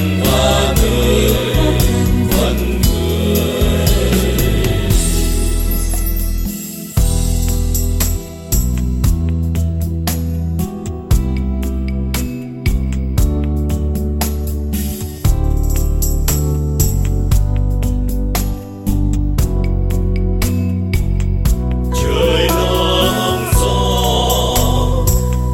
và đời phận người. Trời nắng gió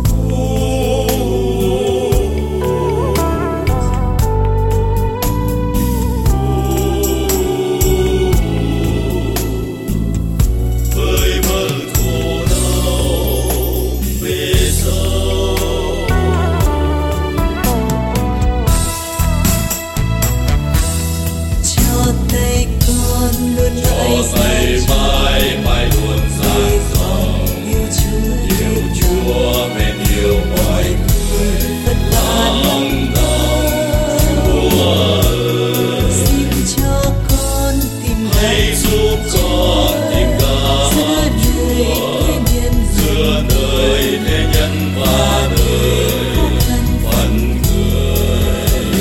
vơi bớt khổ đau về sau. Cho tay con luôn mãi Tay mãi mãi luôn dang dòng yêu Chúa mến yêu mọi người. Phật bạn Lòng Chúa xin cho con tìm hãy giúp con tìm gặp giữa đời thế nhân giữa nơi thế nhân và đời phận người.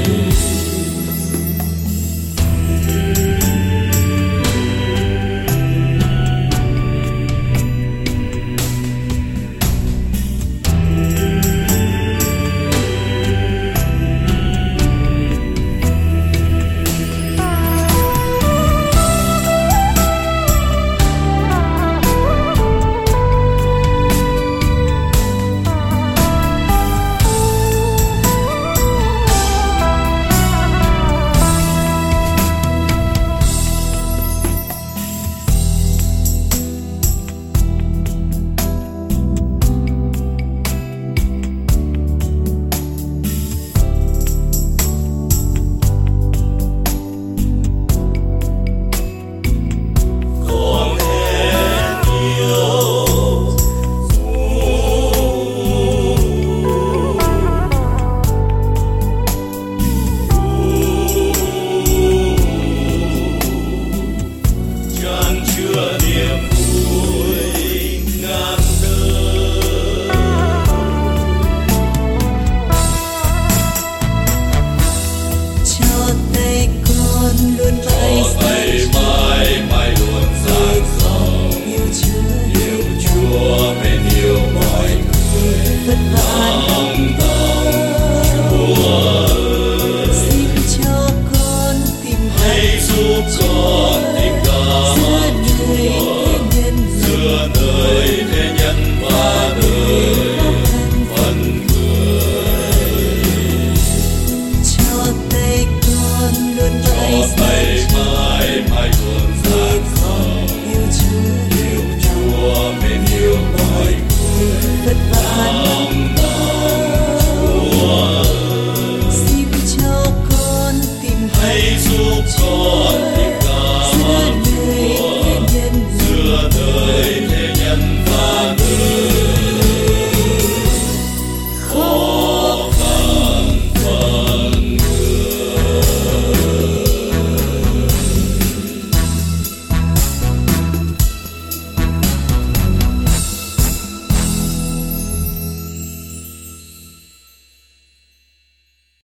Con hẹn yêu chan chứa niềm vui ngàn đời. cho tay con luôn mãi Tay mãi mãi luôn dang dòng yêu Chúa mến yêu mọi người. Phật bạn Lòng Chúa xin cho con tìm hãy giúp con tìm gặp giữa đời thế nhân và đời phận người. cho tay con luôn mãi Tay mãi mãi luôn dang dòng yêu Chúa mến yêu mọi người. Phật bạn Lòng Chúa xin cho con tìm hãy giúp con